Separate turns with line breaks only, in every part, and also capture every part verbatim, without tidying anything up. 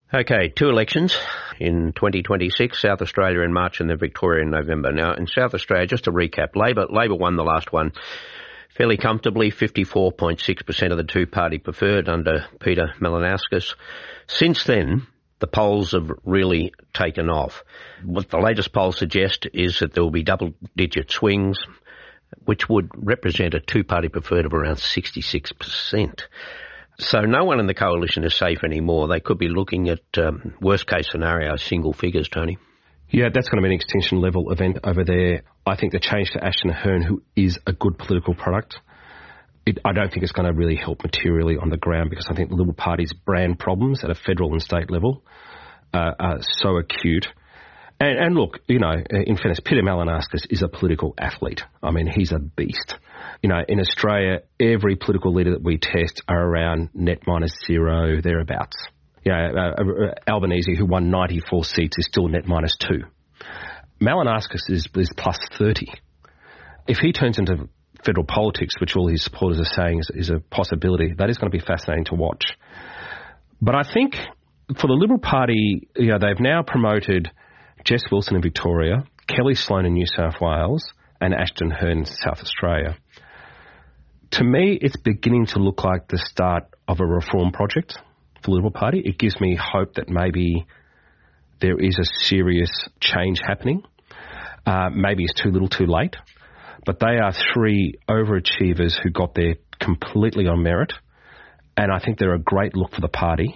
Okay, two elections in twenty twenty-six, South Australia in March and then Victoria in November. Now, in South Australia, just to recap, Labor Labor won the last one fairly comfortably, fifty-four point six percent of the two-party preferred under Peter Malinauskas. Since then, the polls have really taken off. What the latest polls suggest is that there will be double-digit swings, which would represent a two-party preferred of around sixty-six percent. So no one in the coalition is safe anymore. They could be looking at um, worst-case scenario, single figures, Tony.
Yeah, that's going to be an extinction-level event over there. I think the change to Ashton Ahern, who is a good political product, it, I don't think it's going to really help materially on the ground, because I think the Liberal Party's brand problems at a federal and state level uh, are so acute. And, and look, you know, in fairness, Peter Malinauskas is a political athlete. I mean, he's a beast. You know, in Australia, every political leader that we test are around net minus zero, thereabouts. You know, uh, uh, Albanese, who won ninety-four seats, is still net minus two. Malinauskas is, is plus thirty. If he turns into federal politics, which all his supporters are saying is, is a possibility, that is going to be fascinating to watch. But I think for the Liberal Party, you know, they've now promoted Jess Wilson in Victoria, Kelly Sloan in New South Wales, and Ashton Ahern in South Australia. To me, it's beginning to look like the start of a reform project for the Liberal Party. It gives me hope that maybe there is a serious change happening. Uh, maybe it's too little too late. But they are three overachievers who got there completely on merit. And I think they're a great look for the party.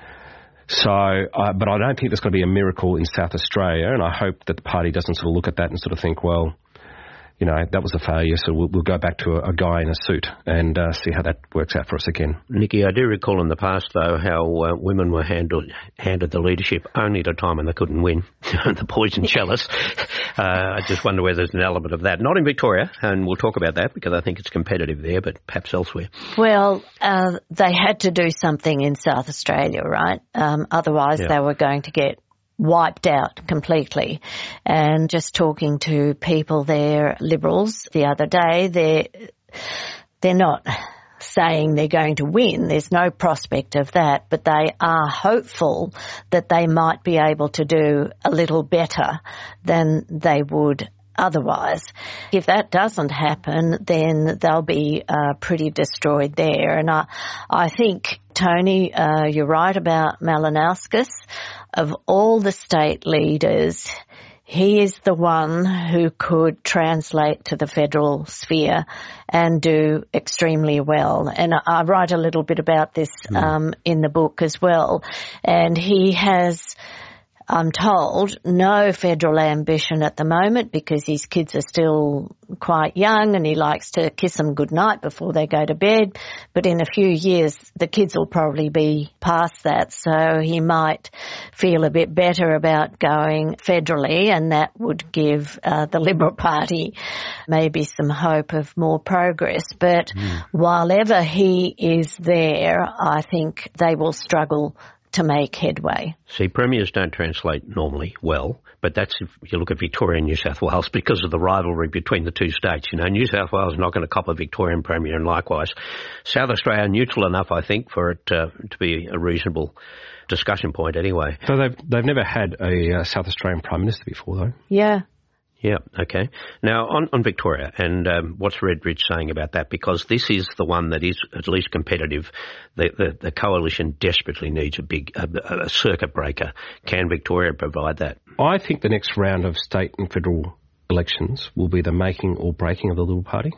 So, uh, but I don't think there's going to be a miracle in South Australia. And I hope that the party doesn't sort of look at that and sort of think, well, you know, that was a failure, so we'll, we'll go back to a, a guy in a suit and uh, see how that works out for us again.
Nikki, I do recall in the past, though, how uh, women were handled, handed the leadership only at a time when they couldn't win, the poison chalice. Uh, I just wonder whether there's an element of that. Not in Victoria, and we'll talk about that because I think it's competitive there, but perhaps elsewhere.
Well, uh, they had to do something in South Australia, right? Um, otherwise yeah. they were going to get wiped out completely. And just talking to people there, Liberals, the other day, they're, they're not saying they're going to win. There's no prospect of that, but they are hopeful that they might be able to do a little better than they would otherwise. If that doesn't happen, then they'll be uh, pretty destroyed there. And I, I think, Tony, uh, you're right about Malinauskas. Of all the state leaders, he is the one who could translate to the federal sphere and do extremely well. And I write a little bit about this mm. um, in the book as well. And he has, I'm told, no federal ambition at the moment because his kids are still quite young and he likes to kiss them goodnight before they go to bed. But in a few years, the kids will probably be past that, so he might feel a bit better about going federally, and that would give uh, the Liberal Party maybe some hope of more progress. But mm. while ever he is there, I think they will struggle to make headway.
See, premiers don't translate normally well, but that's if you look at Victoria and New South Wales because of the rivalry between the two states. You know, New South Wales is not going to cop a Victorian premier, and likewise. South Australia, neutral enough, I think, for it uh, to be a reasonable discussion point anyway.
So they've, they've never had a uh, South Australian Prime Minister before, though?
Yeah.
Yeah, okay. Now, on, on Victoria, and um, what's Redbridge saying about that? Because this is the one that is at least competitive. The, the, the coalition desperately needs a big a, a circuit breaker. Can Victoria provide that?
I think the next round of state and federal elections will be the making or breaking of the Liberal Party.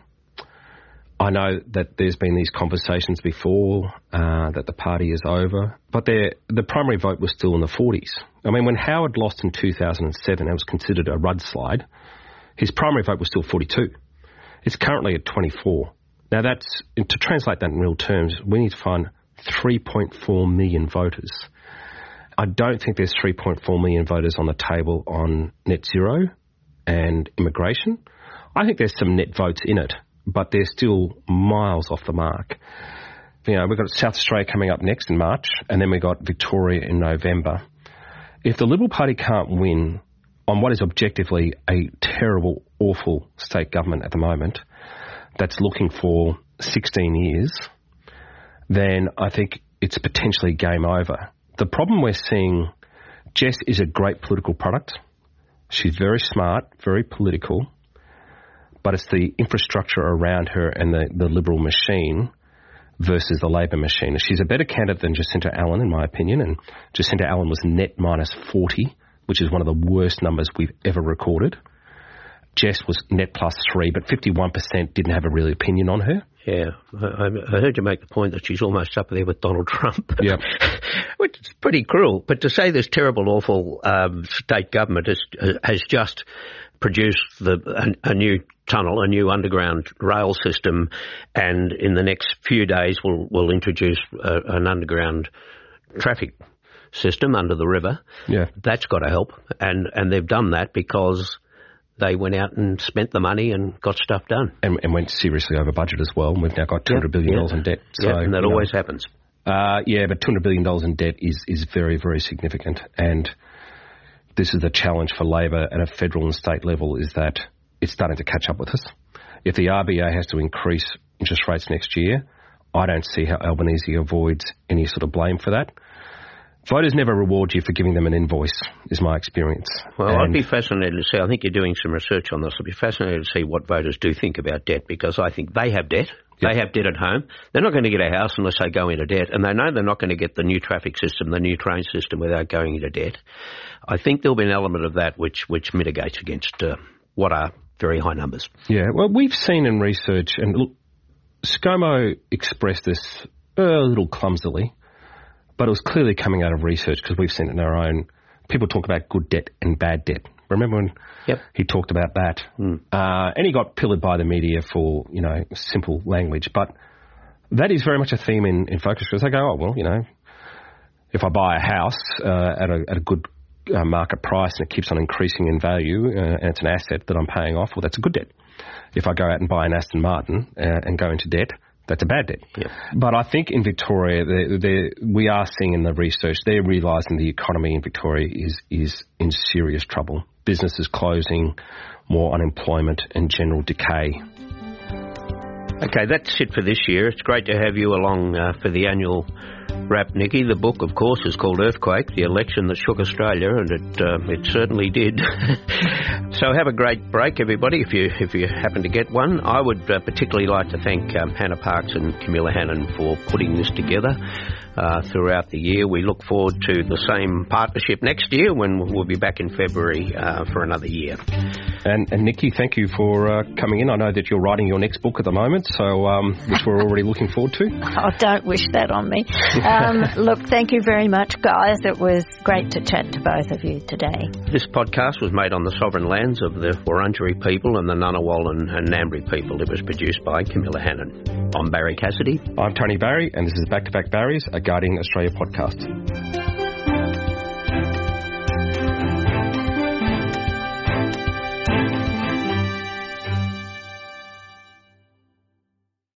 I know that there's been these conversations before uh, that the party is over, but the primary vote was still in the forties. I mean, when Howard lost in two thousand seven, it was considered a Rudd slide. His primary vote was still forty-two. It's currently at twenty-four. Now, that's to translate that in real terms, we need to find three point four million voters. I don't think there's three point four million voters on the table on net zero and immigration. I think there's some net votes in it, but they're still miles off the mark. You know, we've got South Australia coming up next in March, and then we've got Victoria in November. If the Liberal Party can't win on what is objectively a terrible, awful state government at the moment that's looking for sixteen years, then I think it's potentially game over the problem we're seeing, Jess is a great political product. She's very smart, very political, but it's the infrastructure around her and the, the Liberal machine versus the Labor machine. She's a better candidate than Jacinta Allen, in my opinion, and Jacinta Allen was net minus forty, which is one of the worst numbers we've ever recorded. Jess was net plus three, but fifty-one percent didn't have a real opinion on her.
Yeah, I, I heard you make the point that she's almost up there with Donald Trump.
Yeah.
Which is pretty cruel. But to say this terrible, awful um, state government has, has just produced the, a, a new tunnel, a new underground rail system, and in the next few days we'll, we'll introduce a, an underground traffic system under the river.
Yeah.
That's got to help. And, and they've done that because they went out and spent the money and got stuff done.
And, and went seriously over budget as well. We've now got two hundred billion dollars
yeah.
in debt.
So, yeah, and that always
know,
happens.
Uh, yeah, but two hundred billion dollars in debt is, is very, very significant. And this is the challenge for Labor at a federal and state level, is that it's starting to catch up with us. If the R B A has to increase interest rates next year, I don't see how Albanese avoids any sort of blame for that. Voters never reward you for giving them an invoice, is my experience.
Well,
and
I'd be fascinated to see, I think you're doing some research on this, I'd be fascinated to see what voters do think about debt, because I think they have debt. Yep. They have debt at home. They're not going to get a house unless they go into debt, and they know they're not going to get the new traffic system, the new train system, without going into debt. I think there'll be an element of that which, which mitigates against uh, what are very high numbers.
Yeah, well, we've seen in research, and look, ScoMo expressed this a little clumsily, but it was clearly coming out of research because we've seen it in our own. People talk about good debt and bad debt. Remember when
yep.
he talked about that?
Mm.
Uh, and he got pillared by the media for, you know, simple language. But that is very much a theme in, in focus groups. They go, oh, well, you know, if I buy a house uh, at, a, at a good uh, market price and it keeps on increasing in value uh, and it's an asset that I'm paying off, well, that's a good debt. If I go out and buy an Aston Martin uh, and go into debt, that's a bad debt.
Yep.
But I think in Victoria, they're, they're, we are seeing in the research, they're realising the economy in Victoria is, is in serious trouble. Businesses closing, more unemployment and general decay.
Okay, that's it for this year. It's great to have you along uh, for the annual wrap, Nikki. The book, of course, is called Earthquake, the election that shook Australia, and it uh, it certainly did. So have a great break, everybody, if you if you happen to get one. I would uh, particularly like to thank um, Hannah Parkes and Camilla Hannon for putting this together uh, throughout the year. We look forward to the same partnership next year when we'll be back in February uh, for another year.
And, and Nikki, thank you for uh, coming in. I know that you're writing your next book at the moment, so um, which we're already looking forward to.
Oh, don't wish that on me. Um, look, thank you very much, guys. It was great to chat to both of you today.
This podcast was made on the sovereign lands of the Wurundjeri people and the Ngunnawal and, and Ngambri people. It was produced by Camilla Hannon. I'm Barry Cassidy.
I'm Tony Barry, and this is Back to Back Barry's, a Guardian Australia podcast.